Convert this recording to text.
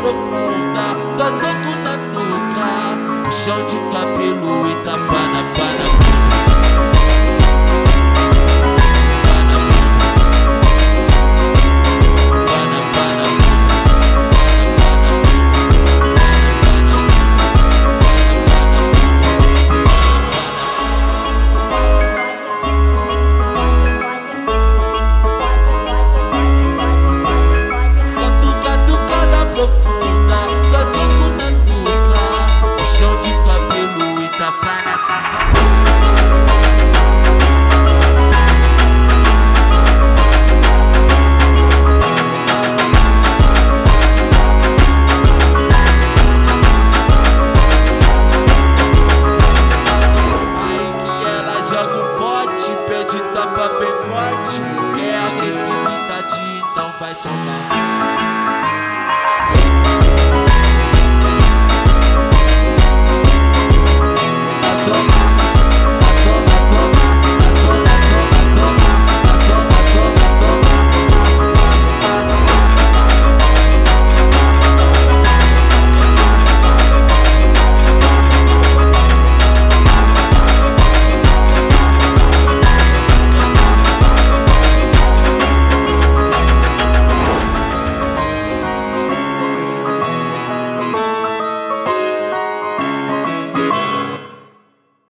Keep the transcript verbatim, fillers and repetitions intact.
profunda, só soco na nuca, puxão de cabelo e tapa na pana. Pede tapa bem forte, quer agressividade, então vai tomar.